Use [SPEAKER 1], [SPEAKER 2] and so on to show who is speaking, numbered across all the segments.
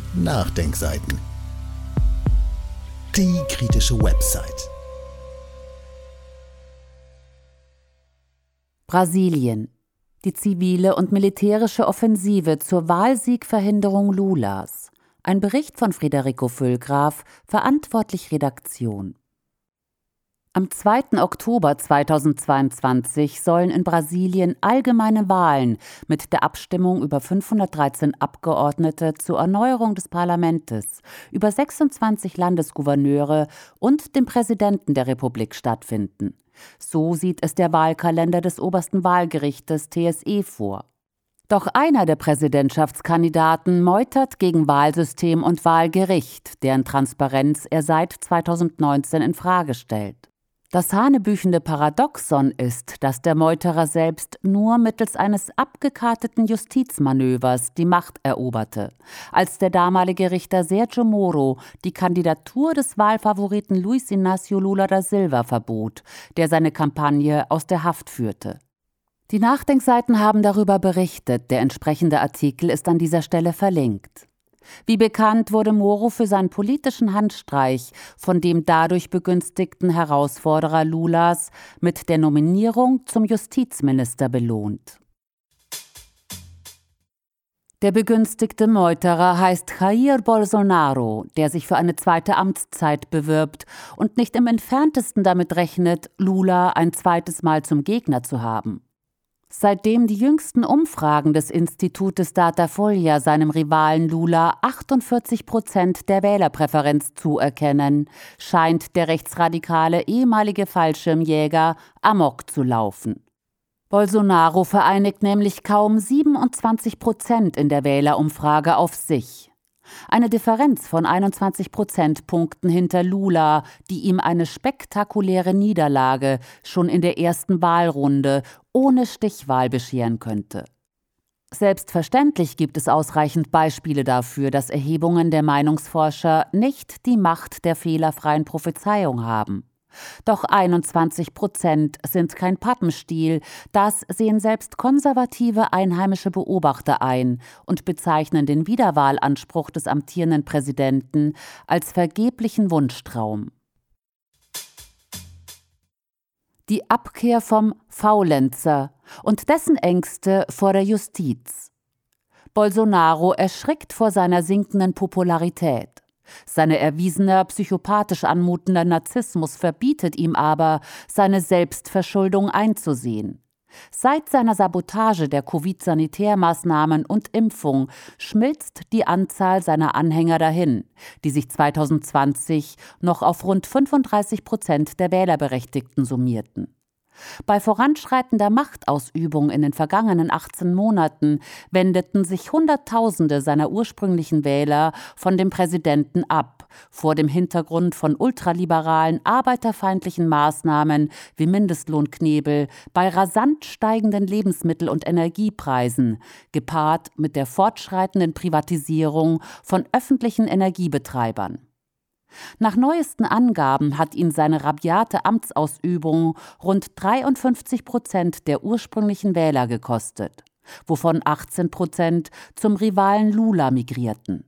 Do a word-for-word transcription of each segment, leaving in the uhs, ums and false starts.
[SPEAKER 1] Nachdenkseiten. Die kritische Website.
[SPEAKER 2] Brasilien. Die zivile und militärische Offensive zur Wahlsiegverhinderung Lulas. Ein Bericht von Frederico Füllgraf, verantwortlich Redaktion. Am zweiten Oktober zweitausendzweiundzwanzig sollen in Brasilien allgemeine Wahlen mit der Abstimmung über fünfhundertdreizehn Abgeordnete zur Erneuerung des Parlaments, über sechsundzwanzig Landesgouverneure und dem Präsidenten der Republik stattfinden. So sieht es der Wahlkalender des obersten Wahlgerichtes T S E vor. Doch einer der Präsidentschaftskandidaten meutert gegen Wahlsystem und Wahlgericht, deren Transparenz er seit zweitausendneunzehn in Frage stellt. Das hanebüchende Paradoxon ist, dass der Meuterer selbst nur mittels eines abgekarteten Justizmanövers die Macht eroberte, als der damalige Richter Sergio Moro die Kandidatur des Wahlfavoriten Luiz Inácio Lula da Silva verbot, der seine Kampagne aus der Haft führte. Die Nachdenkseiten haben darüber berichtet, der entsprechende Artikel ist an dieser Stelle verlinkt. Wie bekannt, wurde Moro für seinen politischen Handstreich von dem dadurch begünstigten Herausforderer Lulas mit der Nominierung zum Justizminister belohnt. Der begünstigte Meuterer heißt Jair Bolsonaro, der sich für eine zweite Amtszeit bewirbt und nicht im entferntesten damit rechnet, Lula ein zweites Mal zum Gegner zu haben. Seitdem die jüngsten Umfragen des Institutes Datafolha seinem Rivalen Lula achtundvierzig Prozent der Wählerpräferenz zuerkennen, scheint der rechtsradikale ehemalige Fallschirmjäger amok zu laufen. Bolsonaro vereinigt nämlich kaum siebenundzwanzig Prozent in der Wählerumfrage auf sich. Eine Differenz von einundzwanzig Prozentpunkten hinter Lula, die ihm eine spektakuläre Niederlage schon in der ersten Wahlrunde ohne Stichwahl bescheren könnte. Selbstverständlich gibt es ausreichend Beispiele dafür, dass Erhebungen der Meinungsforscher nicht die Macht der fehlerfreien Prophezeiung haben. Doch einundzwanzig Prozent sind kein Pappenstiel, das sehen selbst konservative einheimische Beobachter ein und bezeichnen den Wiederwahlanspruch des amtierenden Präsidenten als vergeblichen Wunschtraum. Die Abkehr vom Faulenzer und dessen Ängste vor der Justiz. Bolsonaro erschrickt vor seiner sinkenden Popularität. Seine erwiesener psychopathisch anmutender Narzissmus verbietet ihm aber, seine Selbstverschuldung einzusehen. Seit seiner Sabotage der Covid-Sanitärmaßnahmen und Impfung schmilzt die Anzahl seiner Anhänger dahin, die sich zweitausendzwanzig noch auf rund fünfunddreißig Prozent der Wählerberechtigten summierten. Bei voranschreitender Machtausübung in den vergangenen achtzehn Monaten wendeten sich Hunderttausende seiner ursprünglichen Wähler von dem Präsidenten ab, vor dem Hintergrund von ultraliberalen, arbeiterfeindlichen Maßnahmen wie Mindestlohnknebel, bei rasant steigenden Lebensmittel- und Energiepreisen, gepaart mit der fortschreitenden Privatisierung von öffentlichen Energiebetreibern. Nach neuesten Angaben hat ihn seine rabiate Amtsausübung rund dreiundfünfzig Prozent der ursprünglichen Wähler gekostet, wovon achtzehn Prozent zum Rivalen Lula migrierten.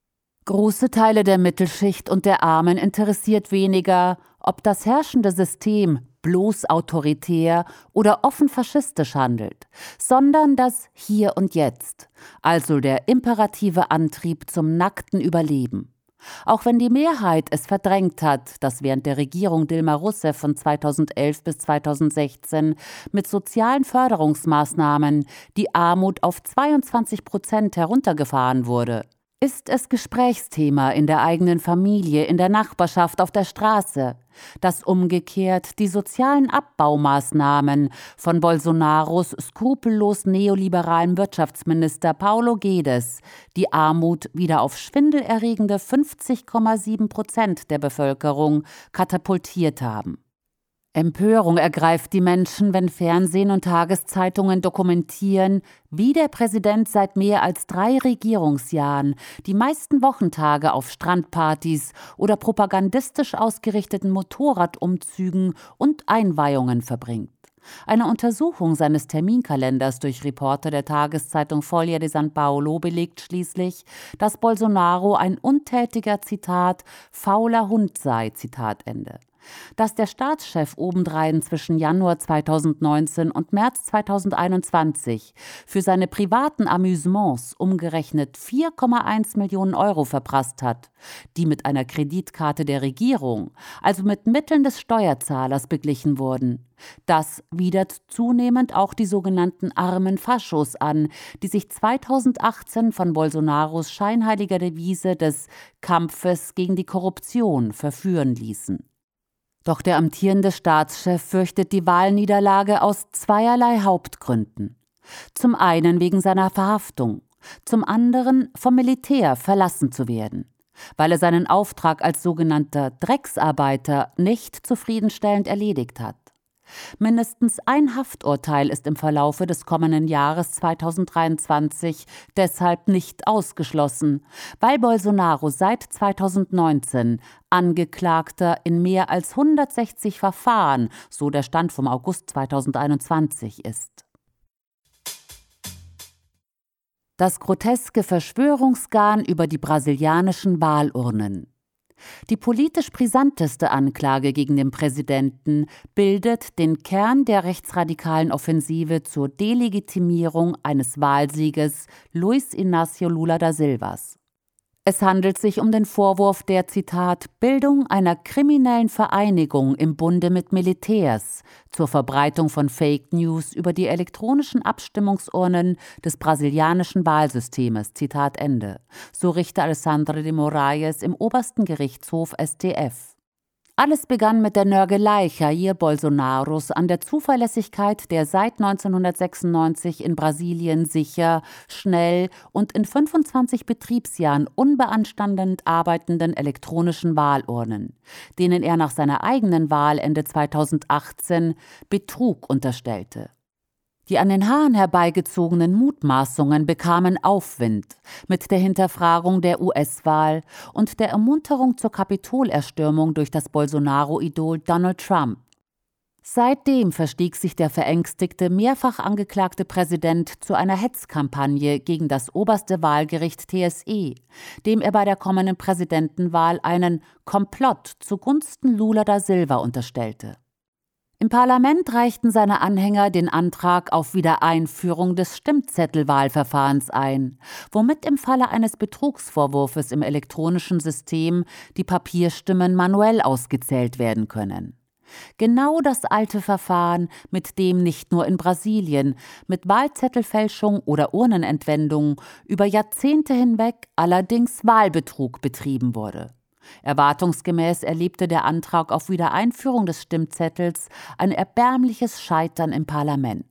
[SPEAKER 2] Große Teile der Mittelschicht und der Armen interessiert weniger, ob das herrschende System bloß autoritär oder offen faschistisch handelt, sondern das Hier und Jetzt, also der imperative Antrieb zum nackten Überleben. Auch wenn die Mehrheit es verdrängt hat, dass während der Regierung Dilma Rousseff von zweitausendelf bis zweitausendsechzehn mit sozialen Förderungsmaßnahmen die Armut auf zweiundzwanzig Prozent heruntergefahren wurde, ist es Gesprächsthema in der eigenen Familie, in der Nachbarschaft, auf der Straße, dass umgekehrt die sozialen Abbaumaßnahmen von Bolsonaros skrupellos neoliberalen Wirtschaftsminister Paulo Guedes die Armut wieder auf schwindelerregende fünfzig Komma sieben Prozent der Bevölkerung katapultiert haben. Empörung ergreift die Menschen, wenn Fernsehen und Tageszeitungen dokumentieren, wie der Präsident seit mehr als drei Regierungsjahren die meisten Wochentage auf Strandpartys oder propagandistisch ausgerichteten Motorradumzügen und Einweihungen verbringt. Eine Untersuchung seines Terminkalenders durch Reporter der Tageszeitung Folha de São Paulo belegt schließlich, dass Bolsonaro ein untätiger, Zitat, fauler Hund sei, Zitat Ende. Dass der Staatschef obendrein zwischen Januar zweitausendneunzehn und März zweitausendeinundzwanzig für seine privaten Amüsements umgerechnet vier Komma eins Millionen Euro verprasst hat, die mit einer Kreditkarte der Regierung, also mit Mitteln des Steuerzahlers, beglichen wurden. Das widert zunehmend auch die sogenannten armen Faschos an, die sich zweitausendachtzehn von Bolsonaros scheinheiliger Devise des Kampfes gegen die Korruption verführen ließen. Doch der amtierende Staatschef fürchtet die Wahlniederlage aus zweierlei Hauptgründen. Zum einen wegen seiner Verhaftung, zum anderen vom Militär verlassen zu werden, weil er seinen Auftrag als sogenannter Drecksarbeiter nicht zufriedenstellend erledigt hat. Mindestens ein Hafturteil ist im Verlaufe des kommenden Jahres zweitausenddreiundzwanzig deshalb nicht ausgeschlossen, weil Bolsonaro seit zweitausendneunzehn Angeklagter in mehr als hundertsechzig Verfahren, so der Stand vom August zweitausendeinundzwanzig ist. Das groteske Verschwörungsgarn über die brasilianischen Wahlurnen. Die politisch brisanteste Anklage gegen den Präsidenten bildet den Kern der rechtsradikalen Offensive zur Delegitimierung eines Wahlsieges Luiz Inácio Lula da Silvas. Es handelt sich um den Vorwurf der, Zitat, Bildung einer kriminellen Vereinigung im Bunde mit Militärs zur Verbreitung von Fake News über die elektronischen Abstimmungsurnen des brasilianischen Wahlsystems, Zitat Ende, so Richter Alessandro de Moraes im obersten Gerichtshof S T F. Alles begann mit der Nörgelei Jair Bolsonaros an der Zuverlässigkeit der seit neunzehnhundertsechsundneunzig in Brasilien sicher, schnell und in fünfundzwanzig Betriebsjahren unbeanstandend arbeitenden elektronischen Wahlurnen, denen er nach seiner eigenen Wahl Ende zweitausendachtzehn Betrug unterstellte. Die an den Haaren herbeigezogenen Mutmaßungen bekamen Aufwind mit der Hinterfragung der U S-Wahl und der Ermunterung zur Kapitolerstürmung durch das Bolsonaro-Idol Donald Trump. Seitdem verstieg sich der verängstigte, mehrfach angeklagte Präsident zu einer Hetzkampagne gegen das oberste Wahlgericht T S E, dem er bei der kommenden Präsidentenwahl einen Komplott zugunsten Lula da Silva unterstellte. Im Parlament reichten seine Anhänger den Antrag auf Wiedereinführung des Stimmzettelwahlverfahrens ein, womit im Falle eines Betrugsvorwurfs im elektronischen System die Papierstimmen manuell ausgezählt werden können. Genau das alte Verfahren, mit dem nicht nur in Brasilien mit Wahlzettelfälschung oder Urnenentwendung über Jahrzehnte hinweg allerdings Wahlbetrug betrieben wurde. Erwartungsgemäß erlebte der Antrag auf Wiedereinführung des Stimmzettels ein erbärmliches Scheitern im Parlament.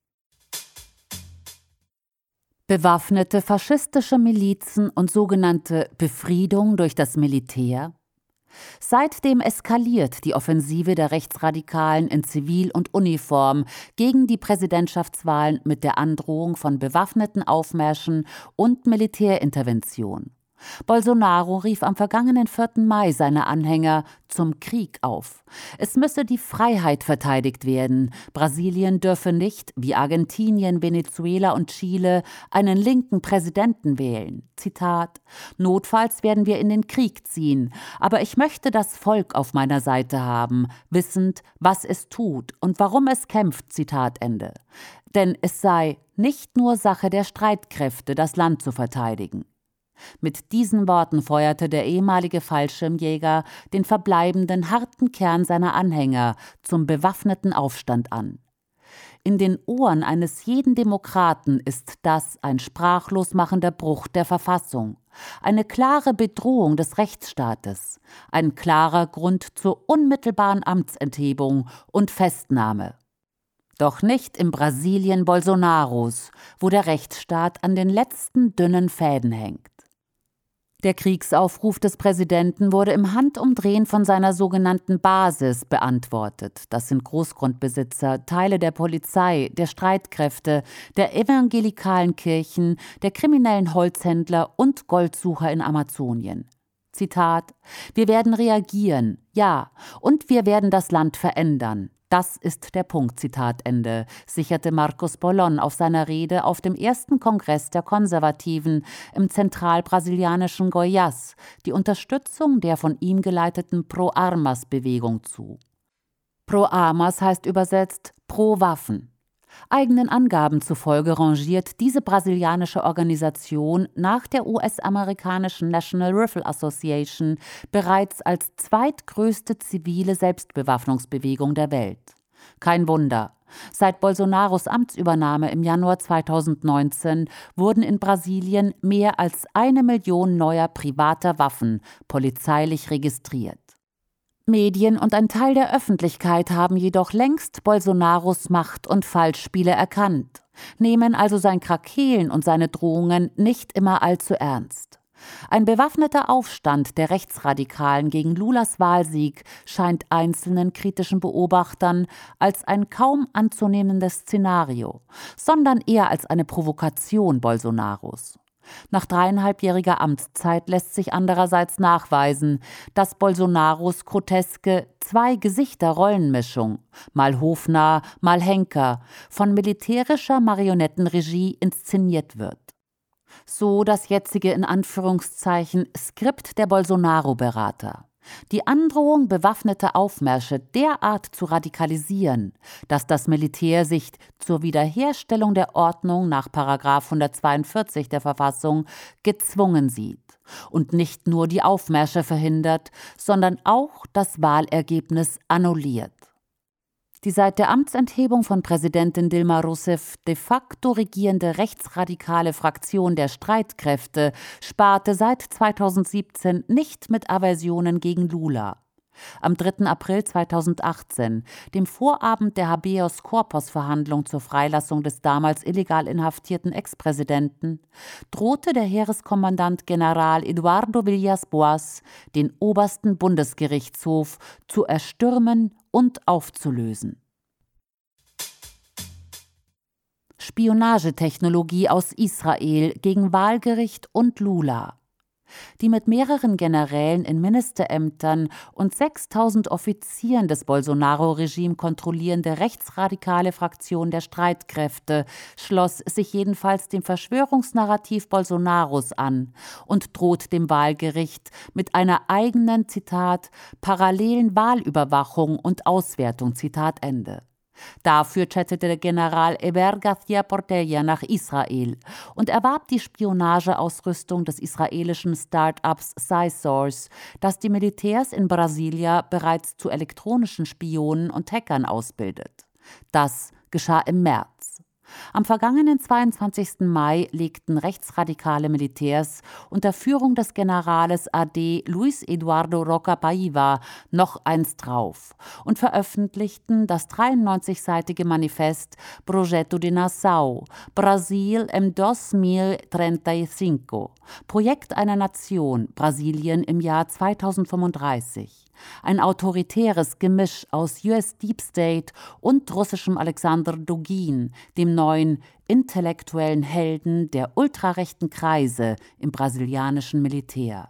[SPEAKER 2] Bewaffnete faschistische Milizen und sogenannte Befriedung durch das Militär? Seitdem eskaliert die Offensive der Rechtsradikalen in Zivil und Uniform gegen die Präsidentschaftswahlen mit der Androhung von bewaffneten Aufmärschen und Militärintervention. Bolsonaro rief am vergangenen vierten Mai seine Anhänger zum Krieg auf. Es müsse die Freiheit verteidigt werden. Brasilien dürfe nicht, wie Argentinien, Venezuela und Chile, einen linken Präsidenten wählen. Zitat: Notfalls werden wir in den Krieg ziehen, aber ich möchte das Volk auf meiner Seite haben, wissend, was es tut und warum es kämpft. Zitat Ende. Denn es sei nicht nur Sache der Streitkräfte, das Land zu verteidigen. Mit diesen Worten feuerte der ehemalige Fallschirmjäger den verbleibenden harten Kern seiner Anhänger zum bewaffneten Aufstand an. In den Ohren eines jeden Demokraten ist das ein sprachlos machender Bruch der Verfassung, eine klare Bedrohung des Rechtsstaates, ein klarer Grund zur unmittelbaren Amtsenthebung und Festnahme. Doch nicht im Brasilien Bolsonaros, wo der Rechtsstaat an den letzten dünnen Fäden hängt. Der Kriegsaufruf des Präsidenten wurde im Handumdrehen von seiner sogenannten Basis beantwortet. Das sind Großgrundbesitzer, Teile der Polizei, der Streitkräfte, der evangelikalen Kirchen, der kriminellen Holzhändler und Goldsucher in Amazonien. Zitat: Wir werden reagieren, ja, und wir werden das Land verändern. Das ist der Punkt, Zitat Ende, sicherte Marcos Bolon auf seiner Rede auf dem ersten Kongress der Konservativen im zentralbrasilianischen Goiás die Unterstützung der von ihm geleiteten Pro-Armas-Bewegung zu. Pro-Armas heißt übersetzt Pro Waffen. Eigenen Angaben zufolge rangiert diese brasilianische Organisation nach der U S-amerikanischen National Rifle Association bereits als zweitgrößte zivile Selbstbewaffnungsbewegung der Welt. Kein Wunder. Seit Bolsonaros Amtsübernahme im Januar zweitausendneunzehn wurden in Brasilien mehr als eine Million neuer privater Waffen polizeilich registriert. Medien und ein Teil der Öffentlichkeit haben jedoch längst Bolsonaros Macht- und Falschspiele erkannt, nehmen also sein Krakeelen und seine Drohungen nicht immer allzu ernst. Ein bewaffneter Aufstand der Rechtsradikalen gegen Lulas Wahlsieg scheint einzelnen kritischen Beobachtern als ein kaum anzunehmendes Szenario, sondern eher als eine Provokation Bolsonaros. Nach dreieinhalbjähriger Amtszeit lässt sich andererseits nachweisen, dass Bolsonaros groteske Zwei-Gesichter-Rollenmischung, mal hofnah, mal Henker, von militärischer Marionettenregie inszeniert wird. So das jetzige in Anführungszeichen Skript der Bolsonaro-Berater. Die Androhung bewaffneter Aufmärsche derart zu radikalisieren, dass das Militär sich zur Wiederherstellung der Ordnung nach Paragraph hundertzweiundvierzig der Verfassung gezwungen sieht und nicht nur die Aufmärsche verhindert, sondern auch das Wahlergebnis annulliert. Die seit der Amtsenthebung von Präsidentin Dilma Rousseff de facto regierende rechtsradikale Fraktion der Streitkräfte sparte seit zweitausendsiebzehn nicht mit Aversionen gegen Lula. Am dritten April zweitausendachtzehn, dem Vorabend der Habeas-Corpus-Verhandlung zur Freilassung des damals illegal inhaftierten Ex-Präsidenten, drohte der Heereskommandant General Eduardo Villas-Boas, den obersten Bundesgerichtshof zu erstürmen und aufzulösen. Spionagetechnologie aus Israel gegen Wahlgericht und Lula. Die mit mehreren Generälen in Ministerämtern und sechstausend Offizieren des Bolsonaro-Regime kontrollierende rechtsradikale Fraktion der Streitkräfte schloss sich jedenfalls dem Verschwörungsnarrativ Bolsonaros an und droht dem Wahlgericht mit einer eigenen, Zitat, parallelen Wahlüberwachung und Auswertung, Zitat Ende. Dafür chattete der General Eber García Portella nach Israel und erwarb die Spionageausrüstung des israelischen Start-ups SciSource, das die Militärs in Brasilia bereits zu elektronischen Spionen und Hackern ausbildet. Das geschah im März. Am vergangenen zweiundzwanzigsten Mai legten rechtsradikale Militärs unter Führung des Generales A D Luis Eduardo Roca Paiva noch eins drauf und veröffentlichten das dreiundneunzigseitige Manifest Projeto de Nação, Brasil em dois mil trinta e cinco, Projekt einer Nation, Brasilien im Jahr zweitausendfünfunddreißig. Ein autoritäres Gemisch aus U S Deep State und russischem Alexander Dugin, dem neuen intellektuellen Helden der ultrarechten Kreise im brasilianischen Militär.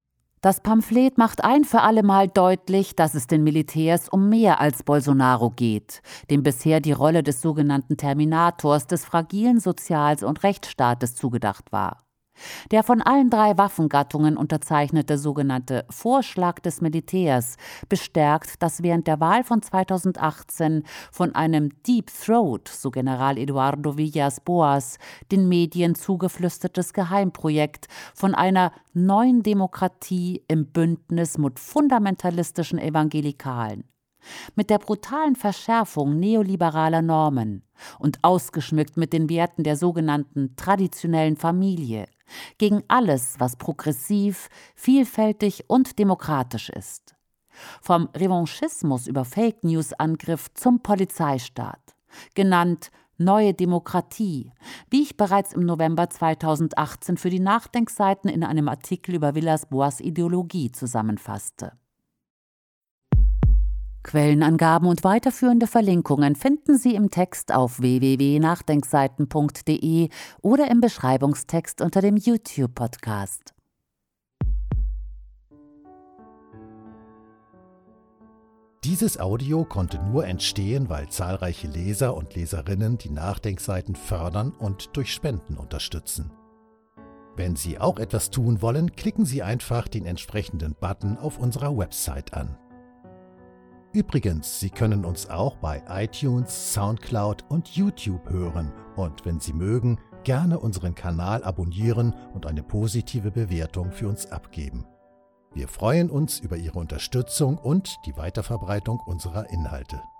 [SPEAKER 2] Das Pamphlet macht ein für allemal deutlich, dass es den Militärs um mehr als Bolsonaro geht, dem bisher die Rolle des sogenannten Terminators des fragilen Sozial- und Rechtsstaates zugedacht war. Der von allen drei Waffengattungen unterzeichnete sogenannte Vorschlag des Militärs bestärkt das während der Wahl von zweitausendachtzehn von einem Deep Throat, so General Eduardo Villas-Boas, den Medien zugeflüstertes Geheimprojekt von einer neuen Demokratie im Bündnis mit fundamentalistischen Evangelikalen. Mit der brutalen Verschärfung neoliberaler Normen und ausgeschmückt mit den Werten der sogenannten traditionellen Familie, gegen alles, was progressiv, vielfältig und demokratisch ist. Vom Revanchismus über Fake-News-Angriff zum Polizeistaat, genannt Neue Demokratie, wie ich bereits im November zweitausendachtzehn für die Nachdenkseiten in einem Artikel über Villas-Boas Ideologie zusammenfasste. Quellenangaben und weiterführende Verlinkungen finden Sie im Text auf w w w punkt nachdenkseiten punkt d e oder im Beschreibungstext unter dem YouTube-Podcast.
[SPEAKER 1] Dieses Audio konnte nur entstehen, weil zahlreiche Leser und Leserinnen die Nachdenkseiten fördern und durch Spenden unterstützen. Wenn Sie auch etwas tun wollen, klicken Sie einfach den entsprechenden Button auf unserer Website an. Übrigens, Sie können uns auch bei iTunes, Soundcloud und YouTube hören und wenn Sie mögen, gerne unseren Kanal abonnieren und eine positive Bewertung für uns abgeben. Wir freuen uns über Ihre Unterstützung und die Weiterverbreitung unserer Inhalte.